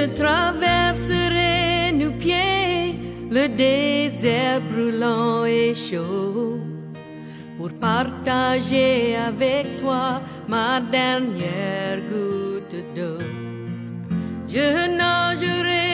traverserai nu pieds le désert brûlant et chaud pour partager avec toi ma dernière goutte d'eau. Je nagerai